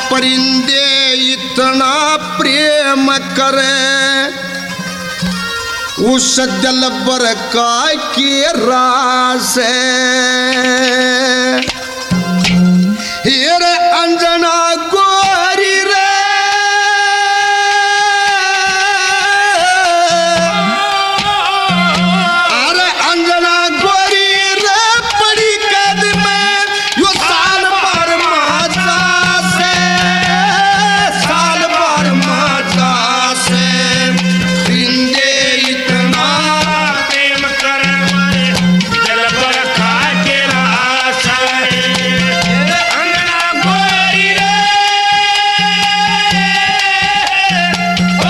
परिंदे इतना प्रेम करे उस दिल पर का के रास हीरे अंजना गोरी रे अरे अंजना गोरी रे पड़ी कैद में यो साल भर माता से साल भर माता से परिंदे इतना प्रेम करे दिल पर का के रास अंजना गोरी रे ओ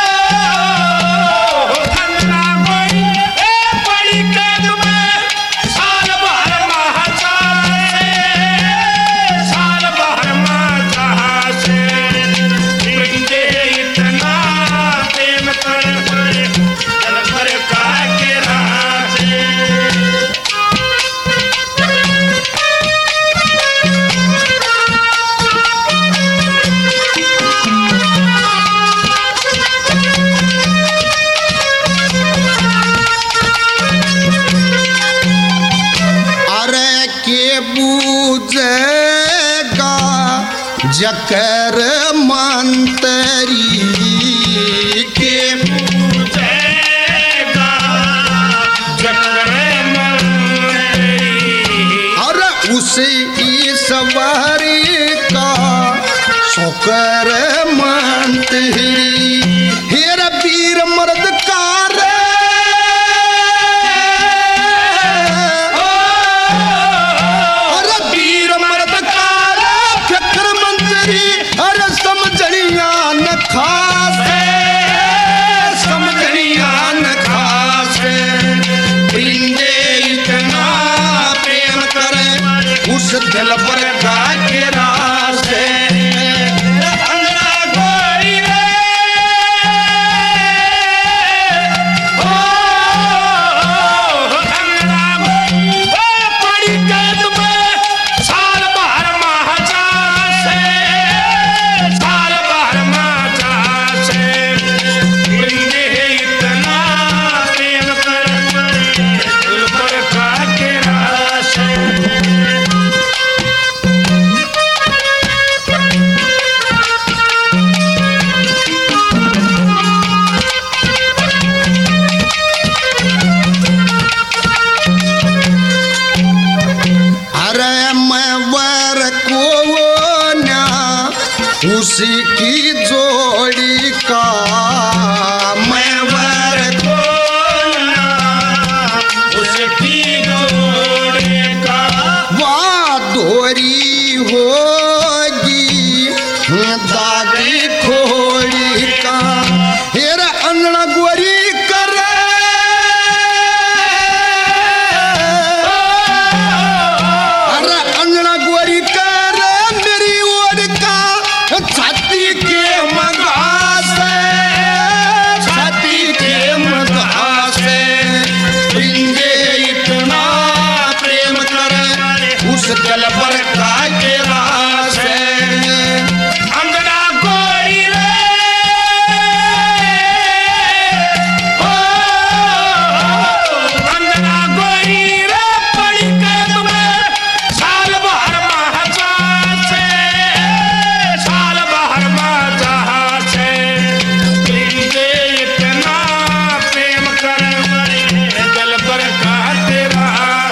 अंजना गोरी ए बड़ी कैद में साल भर माता से साल भर माता से परिंदे इतना प्रेम करे दिल पर का के रास अरे के बूझेगा जकर मंतरी के पूजेगा चक्र मंत्री अरे उसे ईश्वरी का शोकर मंत्री हेर वीर मर्द कार अरे वीर मर्द कार फिक्र मंत्री अरे समझनिया न खासे समझनिया न खासे परिंदे इतना प्रेम करे उस दिल पर का के रास्ते अंजना गोरी रे ओ अंजना गोरी ओ बड़ी कैद में साल भर माता से साल भर माता से परिंदे इतना प्रेम करे दिल पर का के रास अरे मैं वर को ना उसी की जोड़ी का मैं वर को उसकी जोड़ी का वाह दोरी होगी दागी खोड़ी का हेरा अंगना गोरी करे अरे अंगना गोरी करे मेरी ओर का छाती के मगा से छाती के मगा से परिंदे इतना प्रेम करे उस दिल पर का के रास अंजना गोरी रे ओ अंजना गोरी रे बड़ी कैद में साल भर माता से साल भर माता से परिंदे इतना प्रेम करे दिल पर का तेरा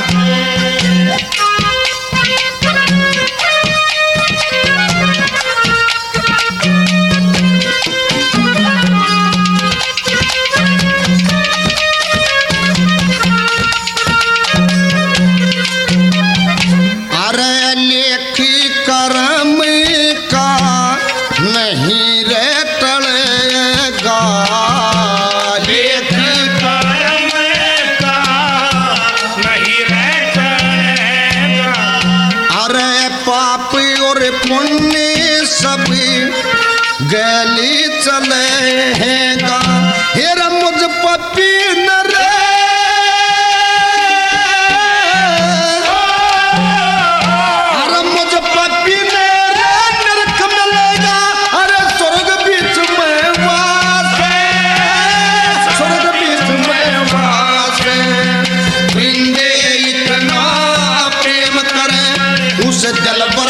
अरे लेख कर्म का नहीं रे टलेगा लेख कर्म का नहीं रहता अरे पाप और पुण्य सब गली चलेगा हेरा मुझ पपी न रे अरे मुझ पपी न रे नरक में ले जल